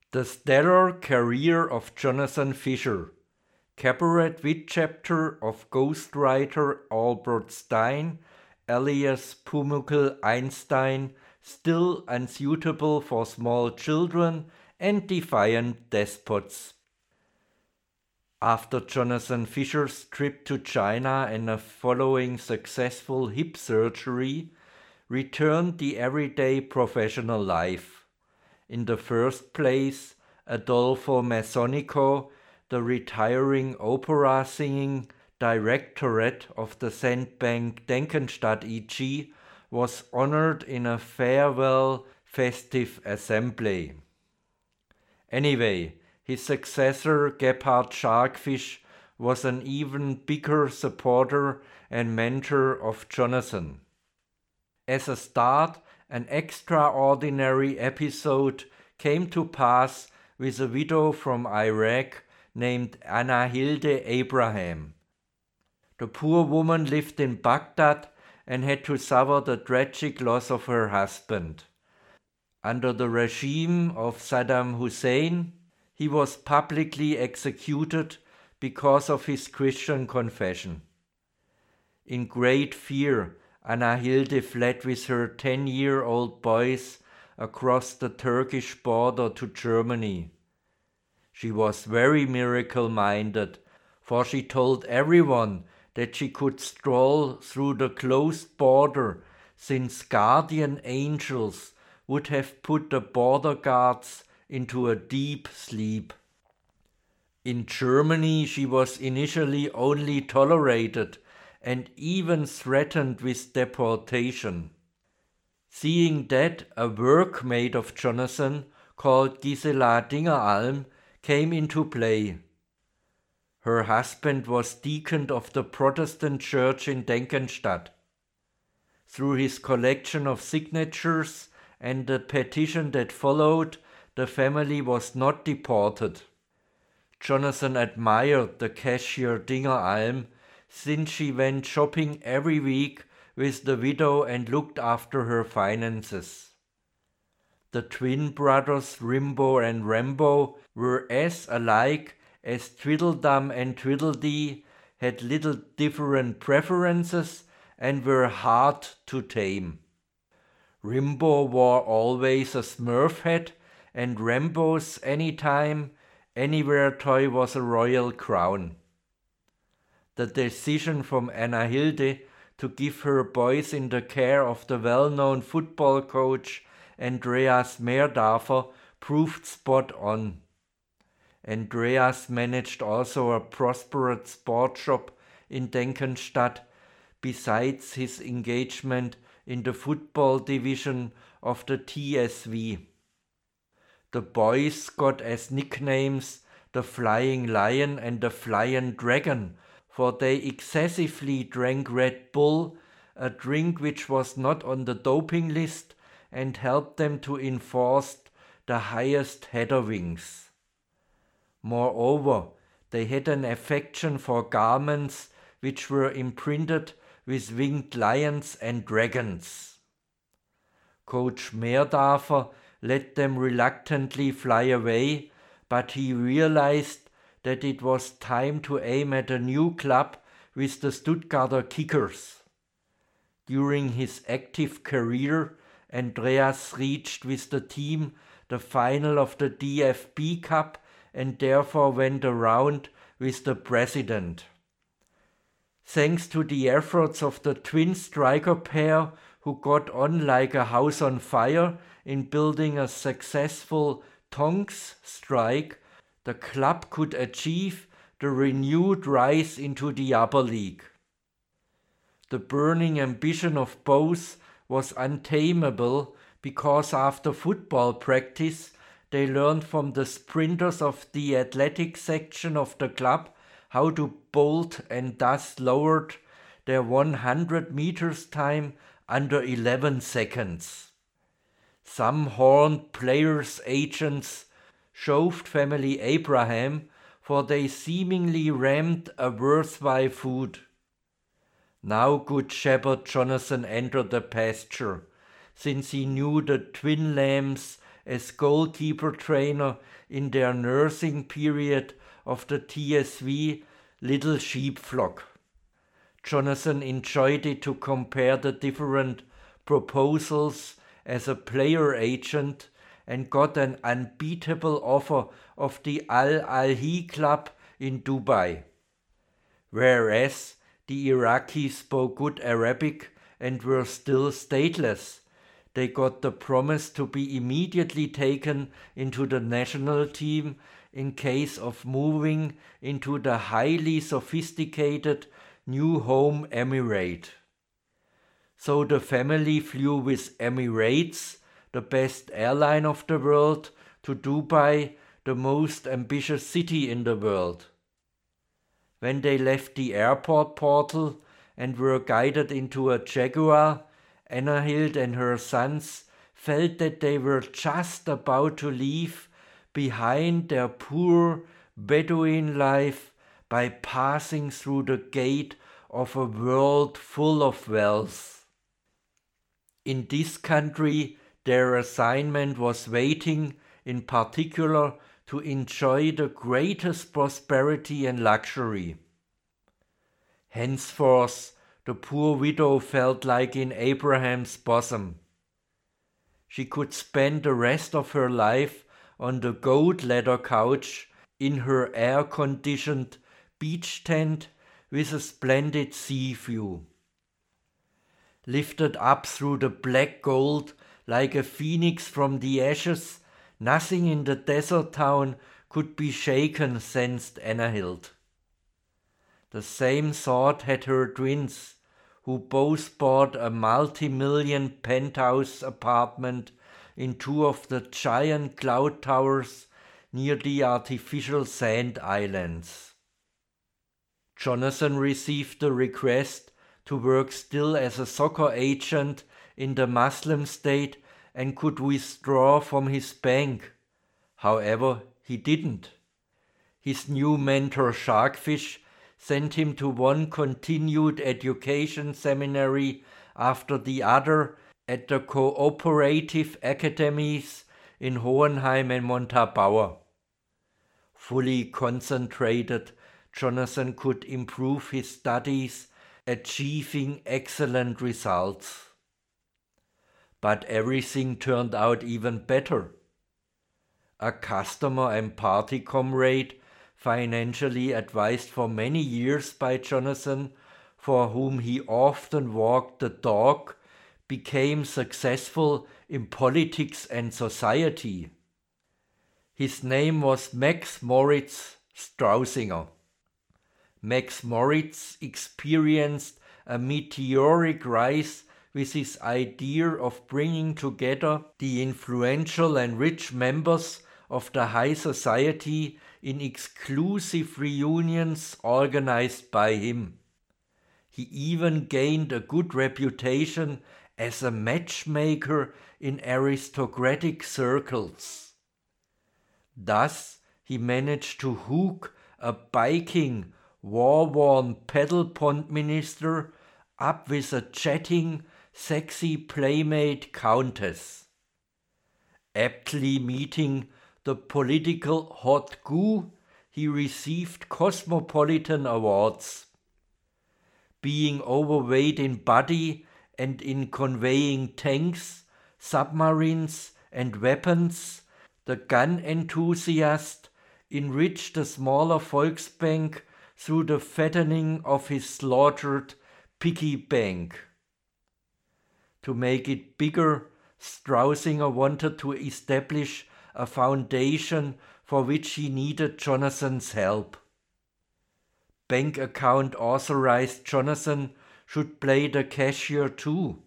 The stellar career of Jonathan Fisher, cabaret wit chapter of ghostwriter Albert Stein, alias Pumuckl Einstein, still unsuitable for small children and defiant despots. After Jonathan Fisher's trip to China and a following successful hip surgery, returned the everyday professional life. In the first place, Adolfo Masonico, the retiring opera-singing directorate of the Sandbank Denkenstadt e.G., was honored in a farewell festive assembly. Anyway, his successor, Gebhard Scharkfisch, was an even bigger supporter and mentor of Jonathan. As a start, an extraordinary episode came to pass with a widow from Iraq named Anna Hilde Abraham. The poor woman lived in Baghdad and had to suffer the tragic loss of her husband. Under the regime of Saddam Hussein, he was publicly executed because of his Christian confession. In great fear, Anna Hilde fled with her 10-year-old boys across the Turkish border to Germany. She was very miracle-minded, for she told everyone that she could stroll through the closed border, since guardian angels would have put the border guards into a deep sleep. In Germany, she was initially only tolerated and even threatened with deportation. Seeing that, a workmate of Jonathan, called Gisela Dingeralm, came into play. Her husband was deacon of the Protestant church in Denkenstadt. Through his collection of signatures and the petition that followed, the family was not deported. Jonathan admired the cashier Dingeralm, since she went shopping every week with the widow and looked after her finances. The twin brothers Rimbo and Rambo were as alike as Tweedledum and Tweedledee, had little different preferences, and were hard to tame. Rimbo wore always a Smurf hat, and Rambo's anytime, anywhere toy was a royal crown. The decision from Anna Hilde to give her boys in the care of the well-known football coach Andreas Mehrdarfer proved spot on. Andreas managed also a prosperous sport shop in Denkenstadt, besides his engagement in the football division of the TSV. The boys got as nicknames the Flying Lion and the Flying Dragon, for they excessively drank Red Bull, a drink which was not on the doping list, and helped them to enforce the highest header wings. Moreover, they had an affection for garments which were imprinted with winged lions and dragons. Coach Mehrdarfer let them reluctantly fly away, but he realized that it was time to aim at a new club with the Stuttgarter Kickers. During his active career, Andreas reached with the team the final of the DFB Cup and therefore went around with the president. Thanks to the efforts of the twin striker pair, who got on like a house on fire in building a successful Tonks strike, the club could achieve the renewed rise into the upper league. The burning ambition of both was untamable because after football practice they learned from the sprinters of the athletic section of the club how to bolt, and thus lowered their 100 meters time under 11 seconds. Some horned players' agents shoved family Abraham, for they seemingly rammed a worthwhile food. Now good shepherd Jonathan entered the pasture, since he knew the twin lambs as goalkeeper trainer in their nursing period of the TSV Little Sheep Flock. Jonathan enjoyed it to compare the different proposals as a player agent and got an unbeatable offer of the Al Ahly club in Dubai. Whereas the Iraqis spoke good Arabic and were still stateless, they got the promise to be immediately taken into the national team in case of moving into the highly sophisticated new home emirate. So the family flew with Emirates, the best airline of the world, to Dubai, the most ambitious city in the world. When they left the airport portal and were guided into a Jaguar, Annahild and her sons felt that they were just about to leave behind their poor Bedouin life by passing through the gate of a world full of wealth. In this country, their assignment was waiting, in particular, to enjoy the greatest prosperity and luxury. Henceforth, the poor widow felt like in Abraham's bosom. She could spend the rest of her life on the goat leather couch in her air-conditioned beach tent with a splendid sea view. Lifted up through the black gold like a phoenix from the ashes, nothing in the desert town could be shaken, sensed Annahild. The same thought had her twins, who both bought a multi-million penthouse apartment in two of the giant cloud towers near the artificial sand islands. Jonathan received the request to work still as a soccer agent in the Muslim state and could withdraw from his bank. However, he didn't. His new mentor Sharkfish sent him to one continued education seminary after the other at the cooperative academies in Hohenheim and Montabaur. Fully concentrated, Jonathan could improve his studies, achieving excellent results. But everything turned out even better. A customer and party comrade, financially advised for many years by Jonathan, for whom he often walked the dog, became successful in politics and society. His name was Max Moritz Straussinger. Max Moritz experienced a meteoric rise with his idea of bringing together the influential and rich members of the high society in exclusive reunions organized by him. He even gained a good reputation as a matchmaker in aristocratic circles. Thus, he managed to hook a biking, war-worn paddle pond minister up with a chatting, sexy playmate countess. Aptly meeting the political hot goo, he received cosmopolitan awards. Being overweight in body and in conveying tanks, submarines, and weapons, the gun enthusiast enriched the smaller Volksbank through the fattening of his slaughtered piggy bank. To make it bigger, Straussinger wanted to establish a foundation for which he needed Jonathan's help. Bank account authorized Jonathan should play the cashier too.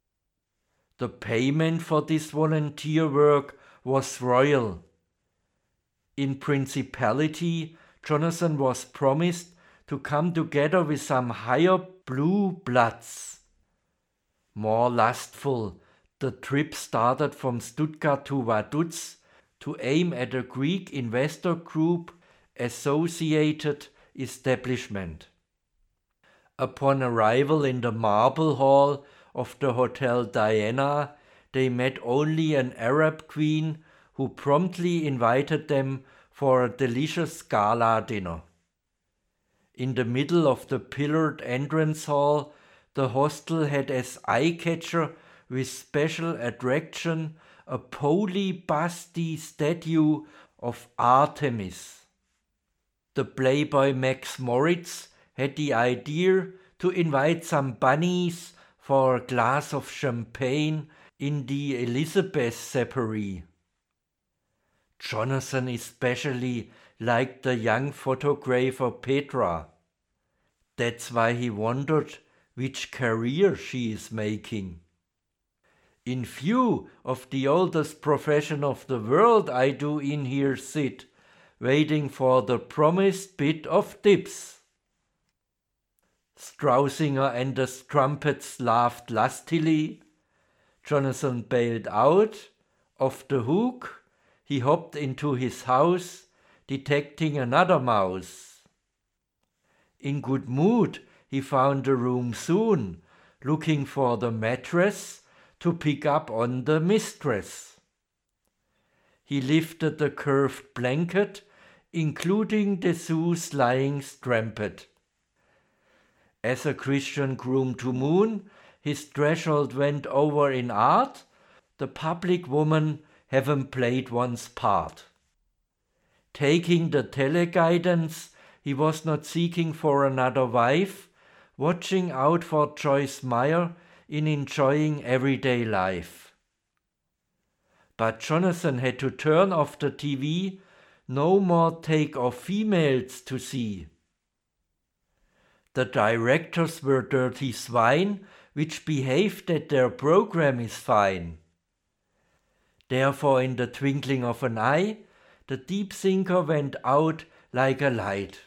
The payment for this volunteer work was royal. In principality, Jonathan was promised to come together with some higher blue bloods. More lustful, the trip started from Stuttgart to Vaduz to aim at a Greek investor group associated establishment. Upon arrival in the marble hall of the Hotel Diana, they met only an Arab queen who promptly invited them for a delicious gala dinner. In the middle of the pillared entrance hall, the hostel had as eye-catcher with special attraction a poly-busty statue of Artemis. The playboy Max Moritz had the idea to invite some bunnies for a glass of champagne in the Elizabeth Separee. Jonathan especially liked the young photographer Petra. That's why he wondered which career she is making. In view of the oldest profession of the world, I do in here sit, waiting for the promised bit of tips. Straussinger and the Strumpets laughed lustily. Jonathan bailed out. Off the hook, he hopped into his house, detecting another mouse. In good mood, he found the room soon, looking for the mattress to pick up on the mistress. He lifted the curved blanket, including Dessous lying stramped. As a Christian groom to moon, his threshold went over in art, the public woman heaven played one's part. Taking the teleguidance, he was not seeking for another wife, watching out for Joyce Meyer in enjoying everyday life. But Jonathan had to turn off the TV, no more take-off females to see. The directors were dirty swine, which behaved that their program is fine. Therefore, in the twinkling of an eye, the deep thinker went out like a light.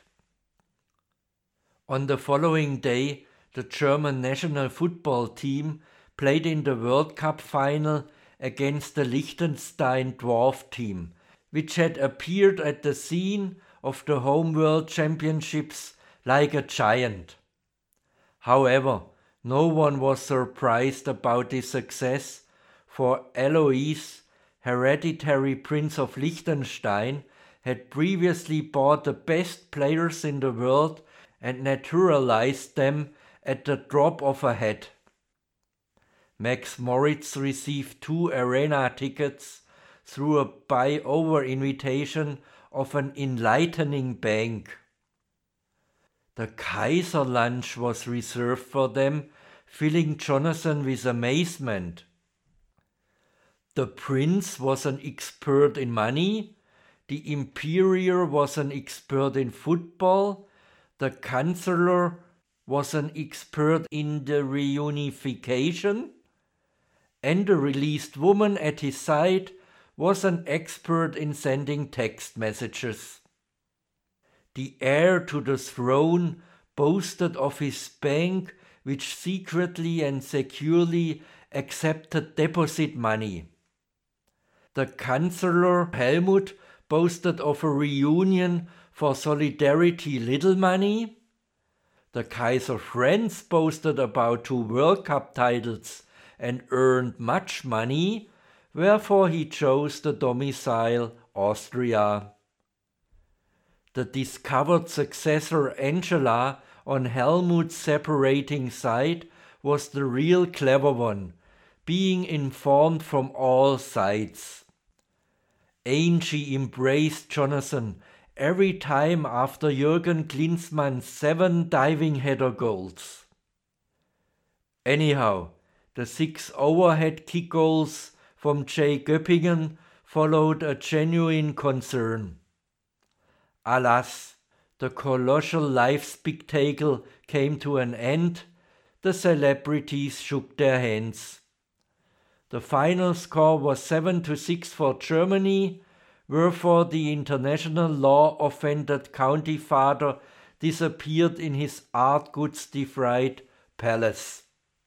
On the following day, the German national football team played in the World Cup final against the Liechtenstein dwarf team, which had appeared at the scene of the home World Championships like a giant. However, no one was surprised about this success, for Alois, hereditary Prince of Liechtenstein, had previously bought the best players in the world and naturalized them at the drop of a hat. Max Moritz received 2 arena tickets through a buy-over invitation of an enlightening bank. The Kaiser lunch was reserved for them, filling Jonathan with amazement. The prince was an expert in money, the imperial was an expert in football, the chancellor was an expert in the reunification, and the released woman at his side was an expert in sending text messages. The heir to the throne boasted of his bank, which secretly and securely accepted deposit money. The Chancellor Helmut boasted of a reunion for solidarity little money. The Kaiser Franz boasted about 2 World Cup titles and earned much money, wherefore he chose the domicile Austria. The discovered successor Angela on Helmut's separating side was the real clever one, being informed from all sides. Angie embraced Jonathan every time after Jürgen Klinsmann's 7 diving header goals. Anyhow, the 6 overhead kick goals from Jay Göppingen followed a genuine concern. Alas, the colossal life spectacle came to an end. The celebrities shook their hands. The final score was 7-6 for Germany, wherefore the international law-offended county father disappeared in his art goods defried palace.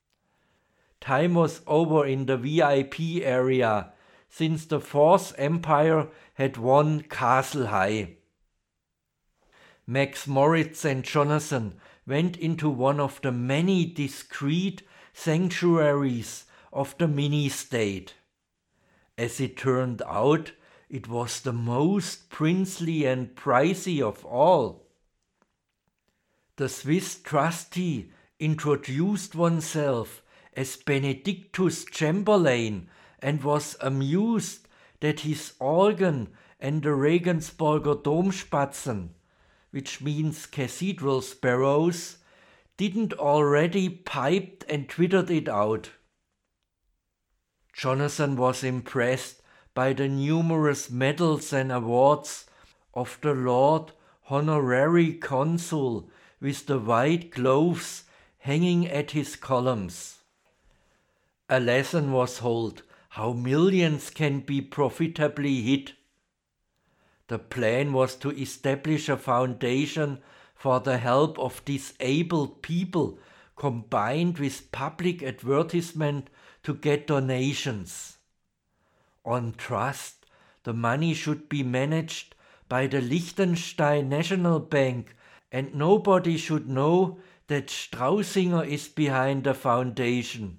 Time was over in the VIP area, since the Fourth Empire had won Castle High. Max Moritz and Jonathan went into one of the many discreet sanctuaries of the mini-state. As it turned out, It was the most princely and pricey of all. The Swiss trustee introduced oneself as Benedictus Chamberlain and was amused that his organ and the Regensburger Domspatzen, which means cathedral sparrows, didn't already piped and twittered it out. Jonathan was impressed by the numerous medals and awards of the Lord Honorary Consul with the white gloves hanging at his columns. A lesson was told how millions can be profitably hid. The plan was to establish a foundation for the help of disabled people combined with public advertisement to get donations. On trust, the money should be managed by the Liechtenstein National Bank and nobody should know that Straussinger is behind the foundation.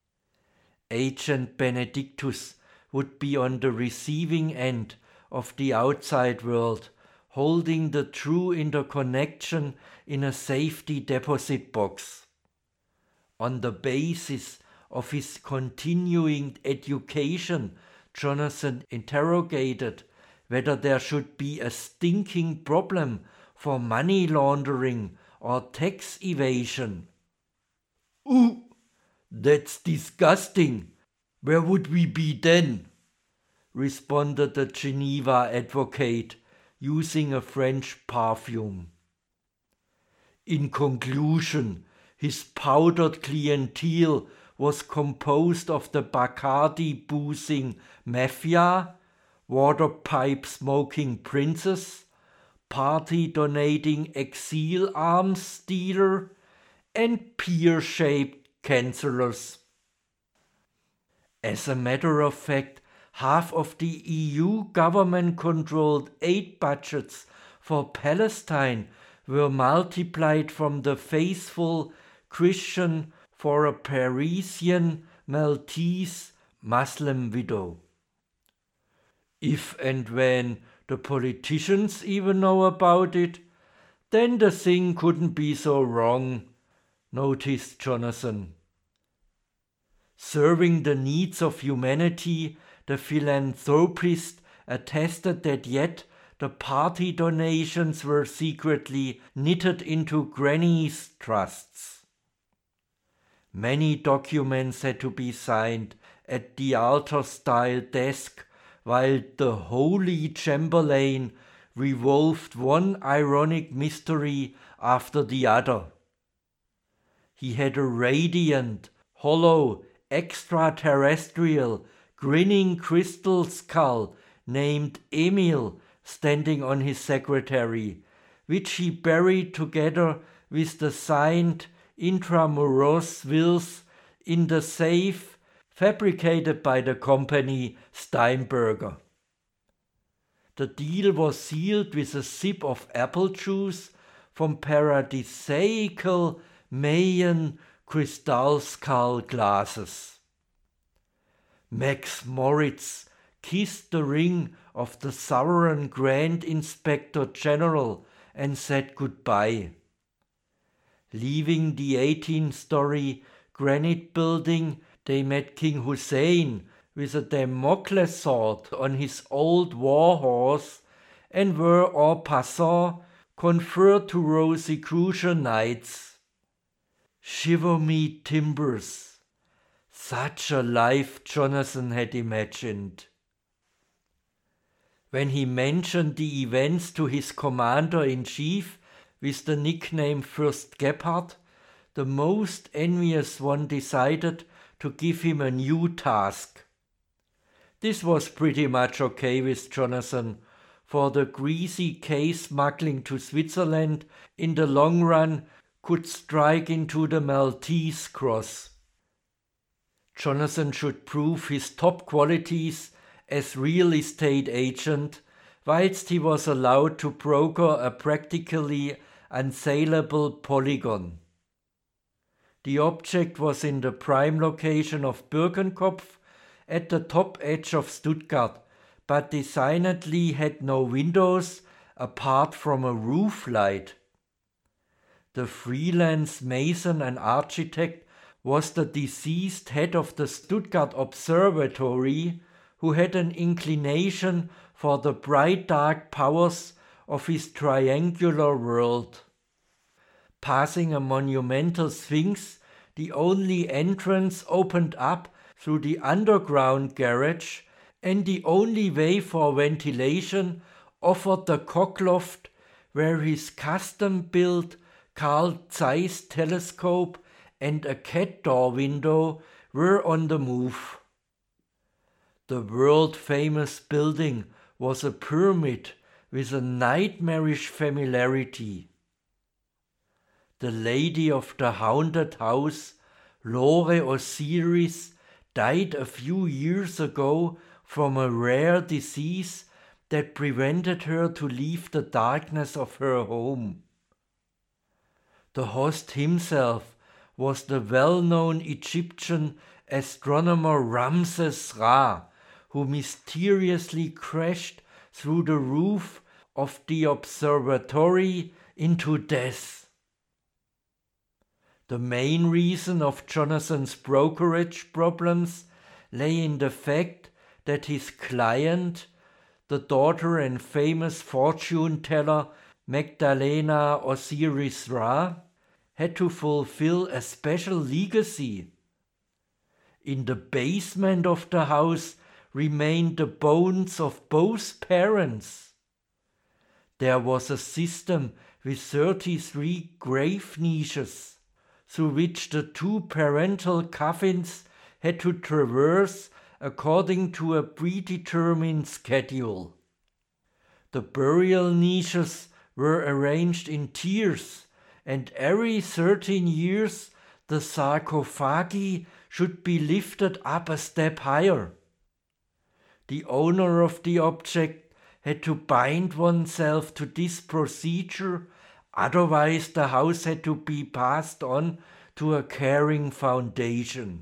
Agent Benedictus would be on the receiving end of the outside world, holding the true interconnection in a safety deposit box. On the basis of his continuing education, Jonathan interrogated whether there should be a stinking problem for money laundering or tax evasion. "Ooh, that's disgusting. Where would we be then?" responded the Geneva advocate, using a French perfume. In conclusion, his powdered clientele was composed of the Bacardi-boozing mafia, water-pipe-smoking princes, party-donating exile arms dealer, and pear-shaped cancellors. As a matter of fact, half of the EU government-controlled aid budgets for Palestine were multiplied from the faithful Christian for a Parisian Maltese Muslim widow. If and when the politicians even know about it, then the thing couldn't be so wrong, noticed Jonathan. Serving the needs of humanity, the philanthropist attested that yet the party donations were secretly knitted into granny's trusts. Many documents had to be signed at the altar-style desk while the Holy Chamberlain revolved one ironic mystery after the other. He had a radiant, hollow, extraterrestrial, grinning crystal skull named Emil standing on his secretary, which he buried together with the signed intramuros wills in the safe fabricated by the company Steinberger. The deal was sealed with a sip of apple juice from paradisaical Mayan crystal skull glasses. Max Moritz kissed the ring of the Sovereign Grand Inspector General and said goodbye. Leaving the 18-story granite building, they met King Hussein with a Damocles sword on his old war horse and were en passant conferred to Rosicrucian knights. Shiver me timbers! Such a life Jonathan had imagined. When he mentioned the events to his commander-in-chief with the nickname Fürst Gebhard, the most envious one decided to give him a new task. This was pretty much okay with Jonathan, for the greasy case smuggling to Switzerland in the long run could strike into the Maltese cross. Jonathan should prove his top qualities as real estate agent, whilst he was allowed to broker a practically unsaleable polygon. The object was in the prime location of Birkenkopf, at the top edge of Stuttgart, but designedly had no windows apart from a roof light. The freelance mason and architect was the deceased head of the Stuttgart Observatory, who had an inclination for the bright dark powers of his triangular world. Passing a monumental sphinx, the only entrance opened up through the underground garage, and the only way for ventilation offered the cockloft where his custom-built Carl Zeiss telescope and a cat door window were on the move. The world-famous building was a pyramid with a nightmarish familiarity. The lady of the haunted house, Lore Osiris, died a few years ago from a rare disease that prevented her to leave the darkness of her home. The host himself was the well-known Egyptian astronomer Ramses Ra, who mysteriously crashed through the roof of the observatory into death. The main reason of Jonathan's brokerage problems lay in the fact that his client, the daughter and famous fortune teller Magdalena Osiris Ra, had to fulfill a special legacy. In the basement of the house remained the bones of both parents. There was a system with 33 grave niches, through which the two parental coffins had to traverse according to a predetermined schedule. The burial niches were arranged in tiers, and every 13 years the sarcophagi should be lifted up a step higher. The owner of the object had to bind oneself to this procedure, otherwise the house had to be passed on to a caring foundation.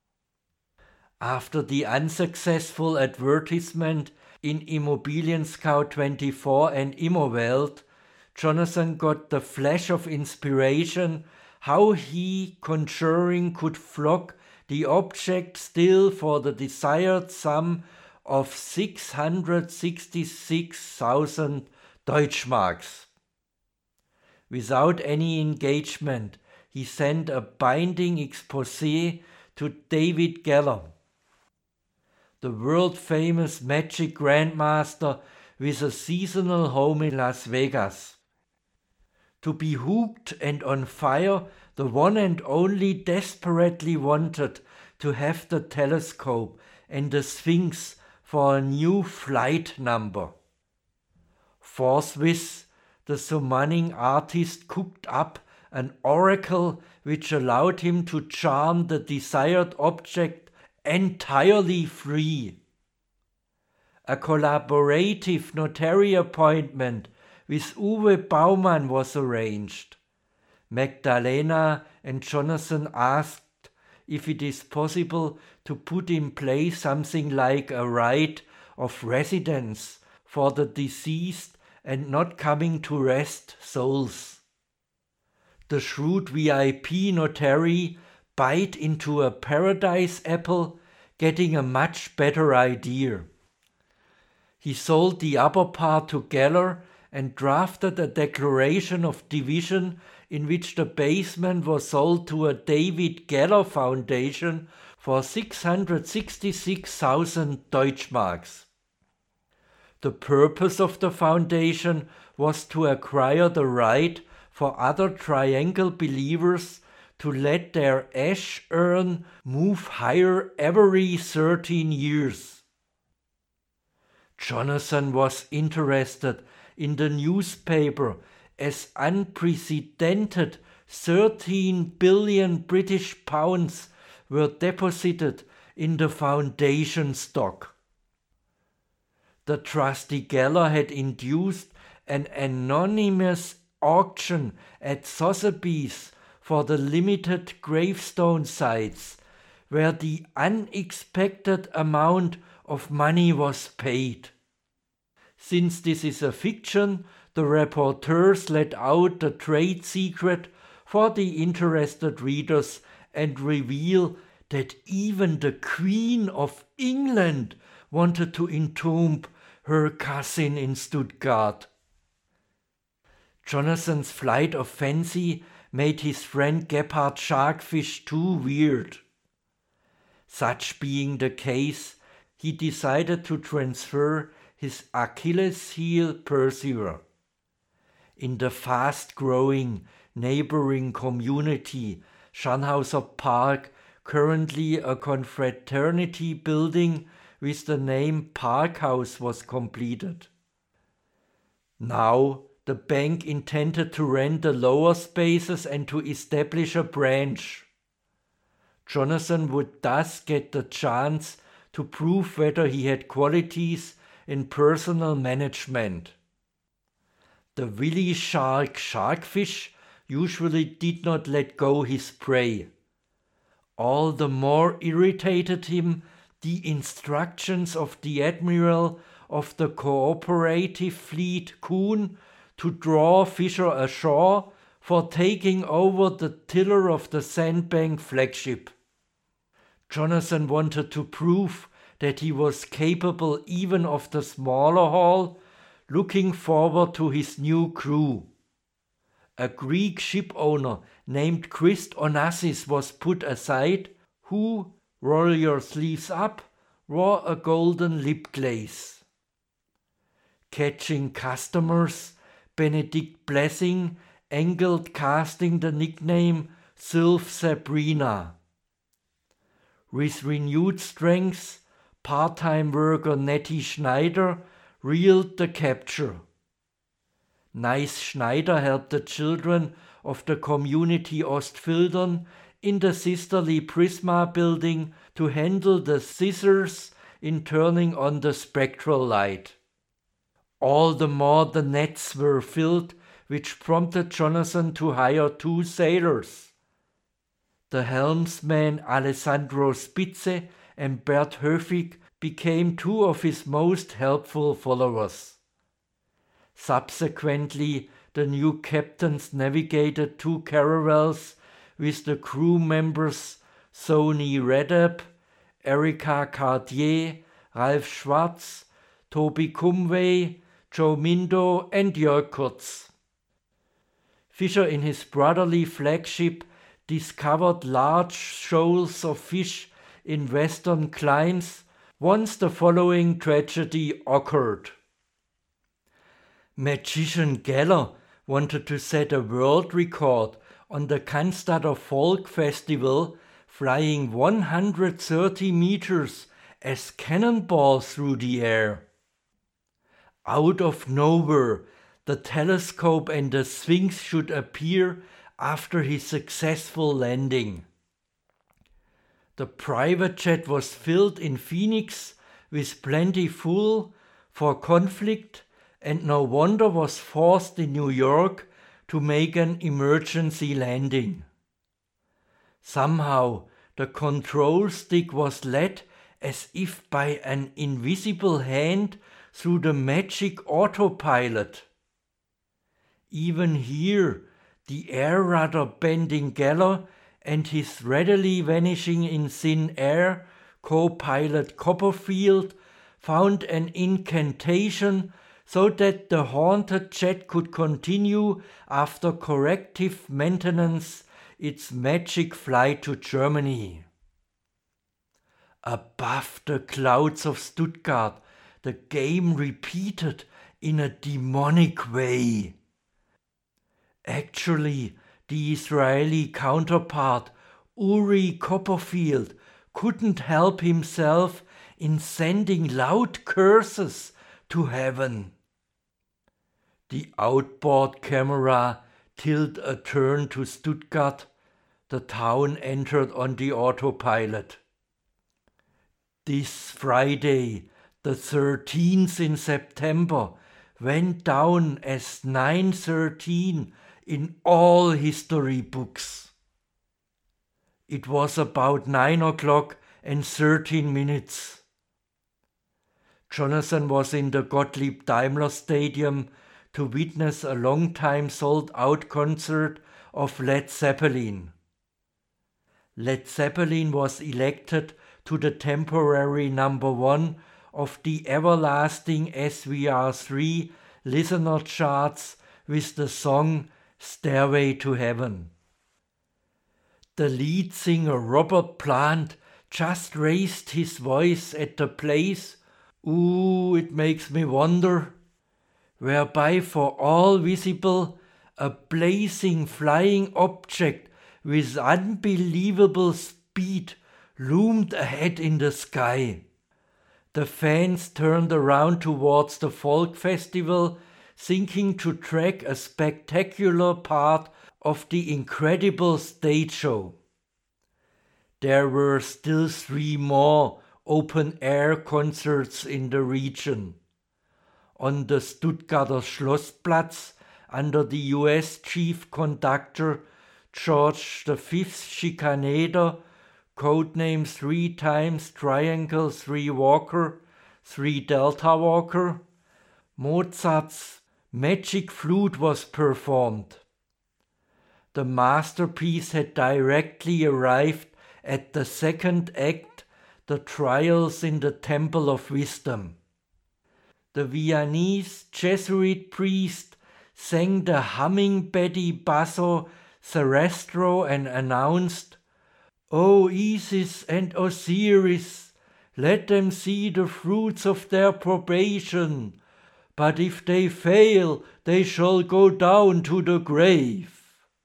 After the unsuccessful advertisement in Immobilien Scout 24 and Immowelt, Jonathan got the flash of inspiration how he, conjuring, could flog the object still for the desired sum of 666,000 Deutschmarks. Without any engagement, he sent a binding exposé to David Geller, the world-famous magic grandmaster with a seasonal home in Las Vegas. To be hooked and on fire, the one and only desperately wanted to have the telescope and the Sphinx for a new flight number. Forthwith, the summoning artist cooked up an oracle which allowed him to charm the desired object entirely free. A collaborative notary appointment with Uwe Baumann was arranged. Magdalena and Jonathan asked if it is possible to put in place something like a right of residence for the deceased and not coming to rest souls. The shrewd VIP notary bite into a paradise apple, getting a much better idea. He sold the upper part to Geller and drafted a declaration of division in which the basement was sold to a David Geller Foundation for 666,000 Deutschmarks. The purpose of the foundation was to acquire the right for other triangle believers to let their ash urn move higher every 13 years. Jonathan was interested in the newspaper as unprecedented 13 billion British pounds were deposited in the foundation stock. The trustee Geller had induced an anonymous auction at Sotheby's for the limited gravestone sites, where the unexpected amount of money was paid. Since this is a fiction, the rapporteurs let out the trade secret for the interested readers and reveal that even the Queen of England wanted to entomb her cousin in Stuttgart. Jonathan's flight of fancy made his friend Gebhard Sharkfish too weird. Such being the case, he decided to transfer his Achilles heel Persever. In the fast-growing neighboring community, Schönhauser Park, currently a confraternity building with the name Parkhouse, was completed. Now, the bank intended to rent the lower spaces and to establish a branch. Jonathan would thus get the chance to prove whether he had qualities in personal management. The Willy Shark Sharkfish usually did not let go his prey. All the more irritated him the instructions of the admiral of the cooperative fleet Kuhn to draw Fisher ashore for taking over the tiller of the Sandbank flagship. Jonathan wanted to prove that he was capable even of the smaller haul, looking forward to his new crew. A Greek ship owner named Christ Onassis was put aside, who, roll your sleeves up, wore a golden lip glaze. Catching customers, Benedict Blessing angled casting the nickname Sylph Sabrina. With renewed strength, part-time worker Nettie Schneider reeled the capture. Nice Schneider helped the children of the community Ostfildern in the sisterly Prisma building to handle the scissors in turning on the spectral light. All the more the nets were filled, which prompted Jonathan to hire 2 sailors. The helmsman Alessandro Spitze and Bert Höfig became 2 of his most helpful followers. Subsequently, the new captains navigated 2 caravels with the crew members Sony Redap, Erika Cartier, Ralf Schwarz, Toby Kumway, Joe Mindo and Jörg Kurz. Fisher in his brotherly flagship discovered large shoals of fish in western climes once the following tragedy occurred. Magician Geller wanted to set a world record on the Cannstatter Folk Festival, flying 130 meters as cannonballs through the air. Out of nowhere, the telescope and the Sphinx should appear after his successful landing. The private jet was filled in Phoenix with plenty fuel for conflict, and no wonder was forced in New York to make an emergency landing. Somehow the control stick was led as if by an invisible hand through the magic autopilot. Even here, the air rudder bending Geller and his readily vanishing in thin air co-pilot Copperfield found an incantation so that the haunted jet could continue after corrective maintenance its magic flight to Germany. Above the clouds of Stuttgart, the game repeated in a demonic way. Actually, the Israeli counterpart, Uri Copperfield, couldn't help himself in sending loud curses to heaven. The outboard camera tilted a turn to Stuttgart. The town entered on the autopilot. This Friday, the 13th in September, went down as 9/13 in all history books. It was about 9 o'clock and 13 minutes. Jonathan was in the Gottlieb Daimler Stadium to witness a long-time sold-out concert of Led Zeppelin. Led Zeppelin was elected to the temporary number 1 of the everlasting SVR3 listener charts with the song Stairway to Heaven. The lead singer Robert Plant just raised his voice at the place, "Ooh, it makes me wonder," whereby for all visible a blazing flying object with unbelievable speed loomed ahead in the sky. The fans turned around towards the folk festival, thinking to track a spectacular part of the incredible stage show. There were still 3 more open-air concerts in the region. On the Stuttgarter Schlossplatz, under the US chief conductor George V's Schikaneder, codename 3 times Triangle 3 Walker, 3 Delta Walker, Mozart's Magic Flute was performed. The masterpiece had directly arrived at the second act, The Trials in the Temple of Wisdom. The Viennese Jesuit priest sang the humming Betty basso Sarastro and announced, "O Isis and Osiris, let them see the fruits of their probation, but if they fail, they shall go down to the grave."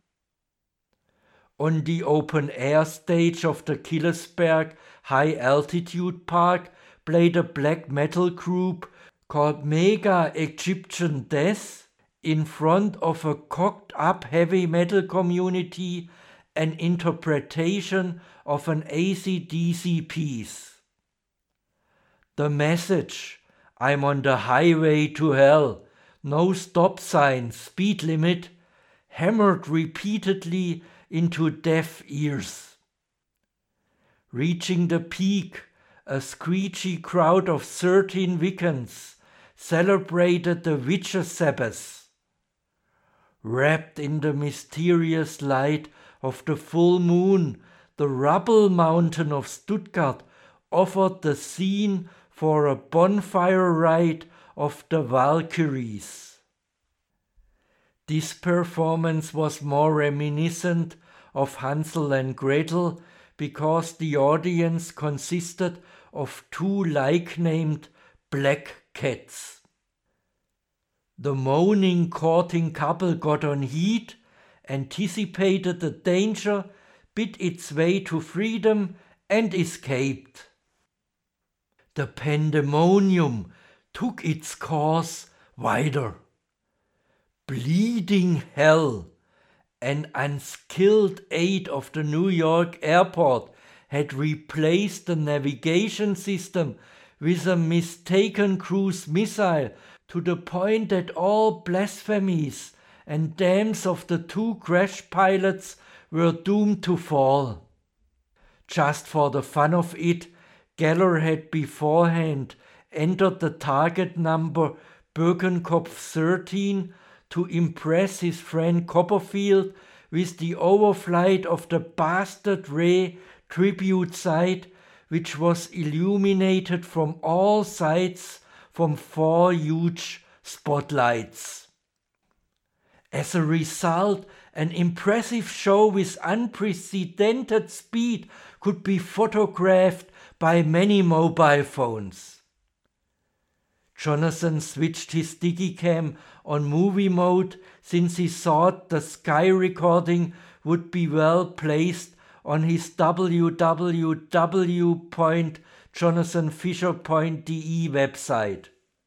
On the open-air stage of the Killesberg High Altitude Park played a black metal group called Mega Egyptian Death, in front of a cocked-up heavy metal community, an interpretation of an AC/DC piece. The message, "I'm on the highway to hell, no stop sign, speed limit," hammered repeatedly into deaf ears. Reaching the peak, a screechy crowd of 13 Wiccans celebrated the Witcher Sabbath. Wrapped in the mysterious light of the full moon, the rubble mountain of Stuttgart offered the scene for a bonfire rite of the Valkyries. This performance was more reminiscent of Hansel and Gretel because the audience consisted of 2 like-named black cats. The moaning courting couple got on heat, anticipated the danger, bit its way to freedom, and escaped. The pandemonium took its course wider. Bleeding hell, an unskilled aide of the New York airport, had replaced the navigation system with a mistaken cruise missile, to the point that all blasphemies and damns of the 2 crash pilots were doomed to fall. Just for the fun of it, Geller had beforehand entered the target number Birkenkopf 13 to impress his friend Copperfield with the overflight of the Bastard Ray tribute site, which was illuminated from all sides from 4 huge spotlights. As a result, an impressive show with unprecedented speed could be photographed by many mobile phones. Jonathan switched his Digicam on movie mode since he thought the sky recording would be well placed on his www.jonathanfisher.de website.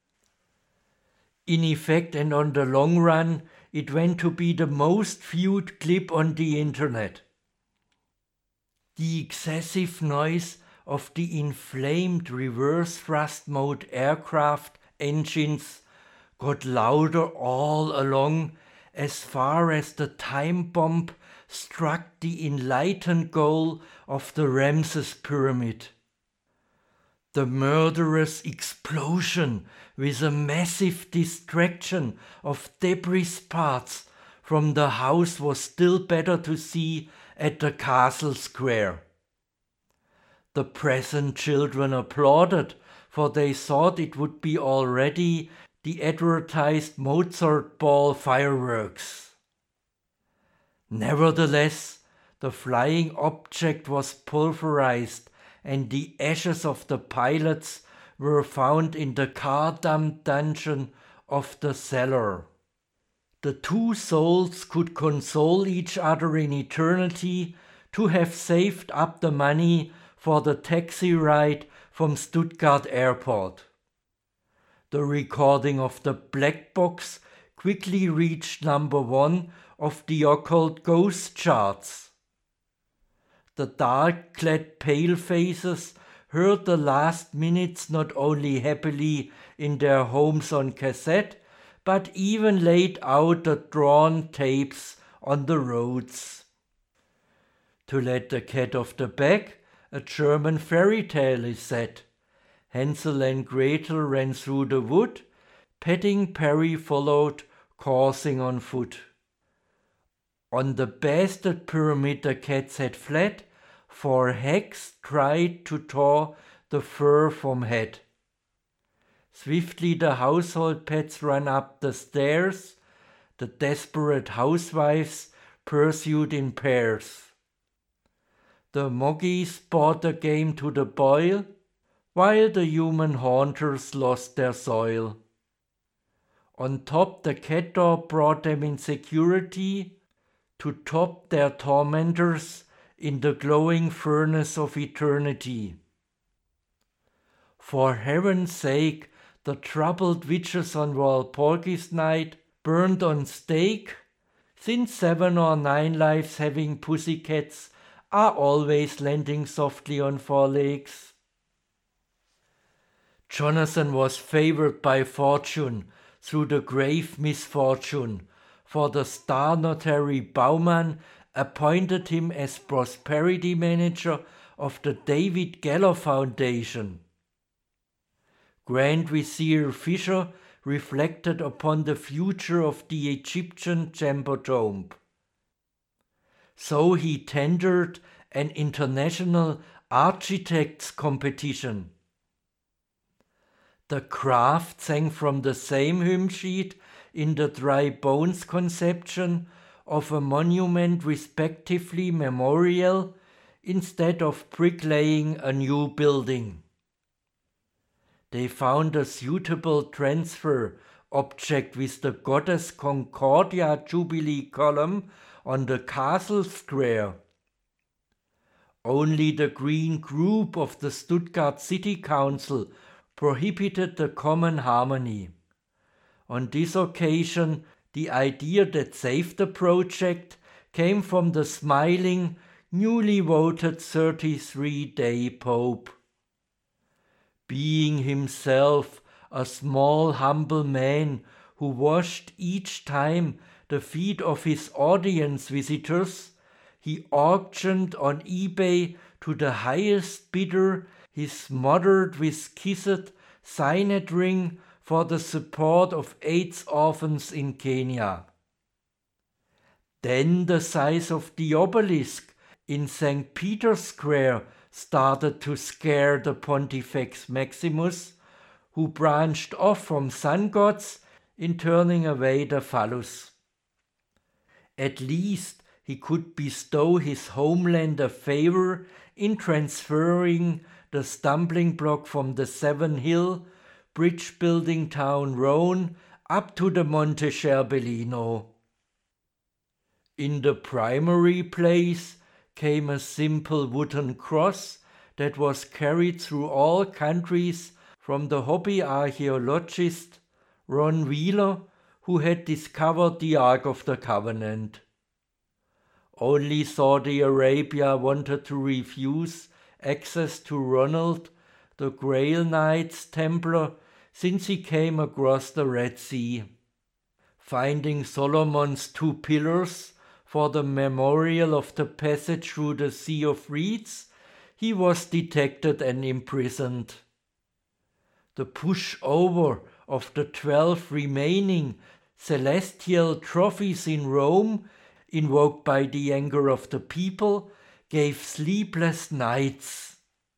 In effect and on the long run, it went to be the most viewed clip on the internet. The excessive noise of the inflamed reverse thrust mode aircraft engines got louder all along as far as the time bomb struck the enlightened goal of the Ramses Pyramid. The murderous explosion with a massive distraction of debris parts from the house was still better to see at the castle square. The present children applauded, for they thought it would be already the advertised Mozart ball fireworks. Nevertheless, the flying object was pulverized and the ashes of the pilots were found in the car-dump dungeon of the cellar. The two souls could console each other in eternity to have saved up the money for the taxi ride from Stuttgart Airport. The recording of the black box quickly reached number 1 of the occult ghost charts. The dark-clad pale-faces heard the last minutes not only happily in their homes on cassette, but even laid out the drawn tapes on the roads. To let the cat off the bag, a German fairy tale is set. Hansel and Gretel ran through the wood, petting Perry followed, coursing on foot. On the bastard pyramid the cats had fled, for hags tried to tore the fur from head. Swiftly the household pets ran up the stairs, the desperate housewives pursued in pairs. The Moggies brought the game to the boil, while the human haunters lost their soil. On top the cat door brought them in security to top their tormentors in the glowing furnace of eternity. For heaven's sake, the troubled witches on Walpurgis night burned on stake, since 7 or 9 lives having pussycats are always landing softly on 4 legs. Jonathan was favored by fortune through the grave misfortune, for the star notary Baumann appointed him as prosperity manager of the David Geller Foundation. Grand Vizier Fisher reflected upon the future of the Egyptian chamber tomb. So he tendered an international architects competition. The craft sang from the same hymn sheet in the dry bones conception of a monument respectively memorial instead of bricklaying a new building. They found a suitable transfer object with the Goddess Concordia Jubilee column on the castle square. Only the Green Group of the Stuttgart City Council prohibited the common harmony. On this occasion, the idea that saved the project came from the smiling, newly voted 33-day Pope. Being himself a small, humble man who washed each time the feet of his audience visitors, he auctioned on eBay to the highest bidder his smothered with kisses signet ring for the support of AIDS orphans in Kenya. Then the size of the obelisk in St. Peter's Square started to scare the Pontifex Maximus, who branched off from sun gods in turning away the phallus. At least he could bestow his homeland a favor in transferring the stumbling block from the 7-hill bridge-building town Rhone up to the Monte Scherbellino. In the primary place came a simple wooden cross that was carried through all countries from the hobby archaeologist Ron Wheeler, who had discovered the Ark of the Covenant. Only Saudi Arabia wanted to refuse access to Ronald, the Grail Knight's Templar, since he came across the Red Sea. Finding Solomon's 2 pillars for the memorial of the passage through the Sea of Reeds, he was detected and imprisoned. the pushover of the 12 remaining celestial trophies in Rome, invoked by the anger of the people, gave sleepless nights.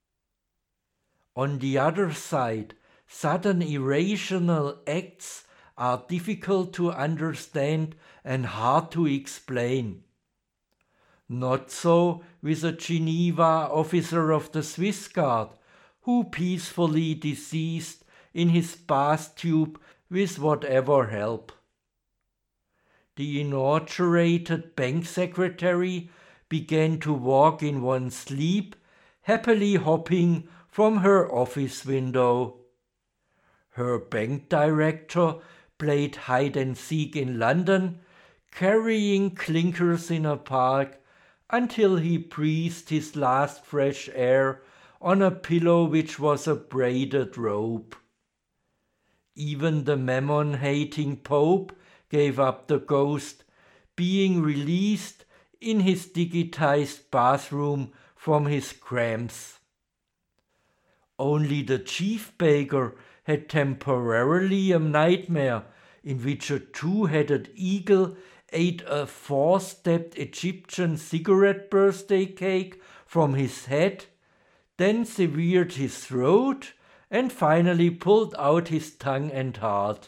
On the other side, sudden irrational acts are difficult to understand and hard to explain. Not so with a Geneva officer of the Swiss Guard, who peacefully deceased in his bath tube with whatever help. The inaugurated bank secretary began to walk in one sleep, happily hopping from her office window. Her bank director played hide and seek in London, carrying clinkers in a park, until he breathed his last fresh air on a pillow which was a braided robe. Even the mammon-hating Pope gave up the ghost, being released in his digitized bathroom from his cramps. Only the chief baker had temporarily a nightmare in which a two-headed eagle ate a four-stepped Egyptian cigarette birthday cake from his head, then severed his throat, and finally pulled out his tongue and heart.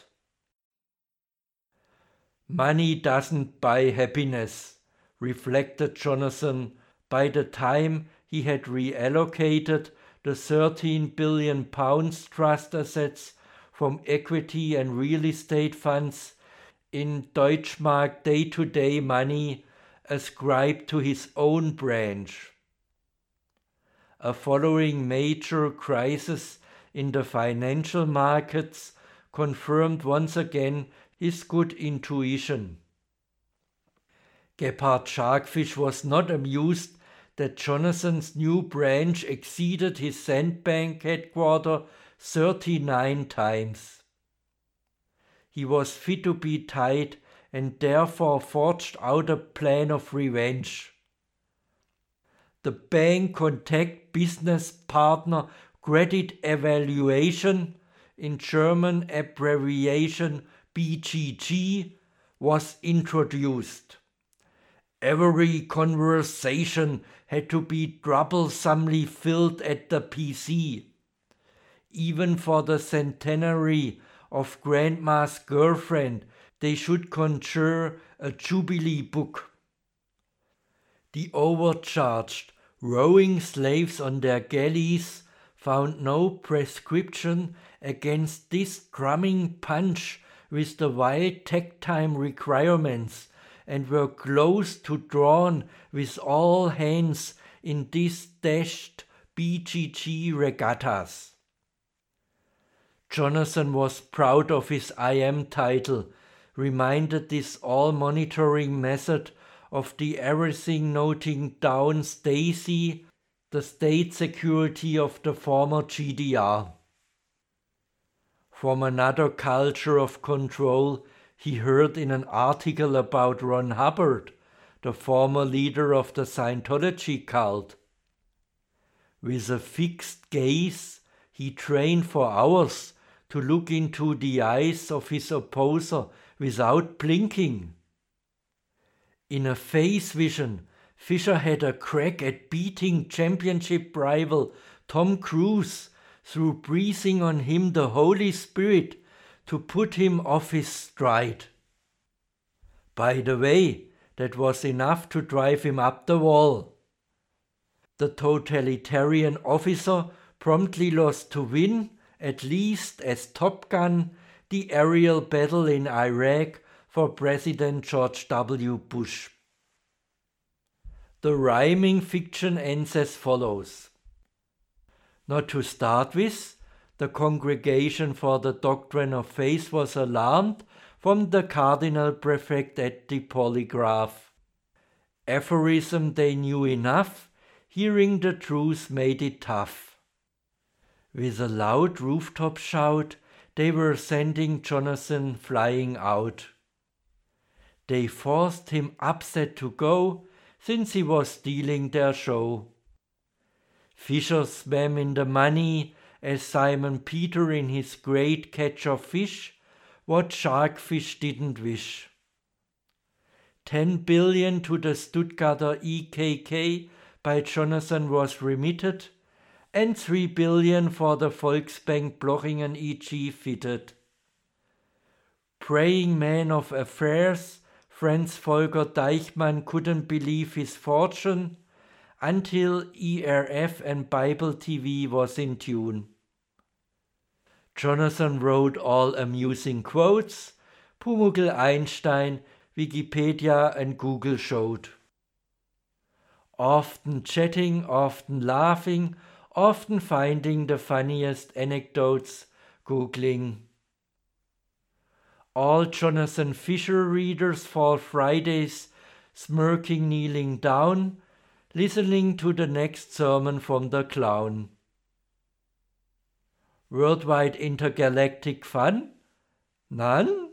Money doesn't buy happiness, reflected Jonathan by the time he had reallocated the £13 billion trust assets from equity and real estate funds in Deutschmark day-to-day money ascribed to his own branch. A following major crisis in the financial markets confirmed once again his good intuition. Gebhard Sharkfish was not amused that Jonathan's new branch exceeded his sandbank headquarter 39 times. He was fit to be tied and therefore forged out a plan of revenge. The bank contact business partner credit evaluation, in German abbreviation BGG, was introduced. Every conversation had to be troublesomely filled at the PC. Even for the centenary of Grandma's girlfriend, they should conjure a jubilee book. The overcharged, rowing slaves on their galleys found no prescription against this drumming punch with the wild tech-time requirements, and were close to drawn with all hands in these dashed BGG regattas. Jonathan was proud of his IM title, reminded this all-monitoring method of the everything noting down Stasi, the state security of the former GDR. From another culture of control, he heard in an article about Ron Hubbard, the former leader of the Scientology cult. With a fixed gaze, he trained for hours to look into the eyes of his opposer without blinking. In a face vision, Fisher had a crack at beating championship rival Tom Cruise through breathing on him the Holy Spirit to put him off his stride. By the way, that was enough to drive him up the wall. The totalitarian officer promptly lost to win, at least as Top Gun, the aerial battle in Iraq for President George W. Bush. The rhyming fiction ends as follows. Not to start with, the Congregation for the Doctrine of Faith was alarmed from the Cardinal Prefect at the Polygraph. Aphorism they knew enough, hearing the truth made it tough. With a loud rooftop shout, they were sending Jonathan flying out. They forced him upset to go, since he was stealing their show. Fisher swam in the money as Simon Peter in his great catch of fish, what sharkfish didn't wish. 10 billion to the Stuttgarter EKK by Jonathan was remitted, and 3 billion for the Volksbank Blochingen EG fitted. Praying man of affairs, Franz Volker Deichmann couldn't believe his fortune until ERF and Bible TV was in tune. Jonathan wrote all amusing quotes, Pumuckl, Einstein, Wikipedia and Google showed. Often chatting, often laughing, often finding the funniest anecdotes, Googling. All Jonathan Fisher readers fall Fridays, smirking, kneeling down, listening to the next sermon from the clown. Worldwide intergalactic fun? None?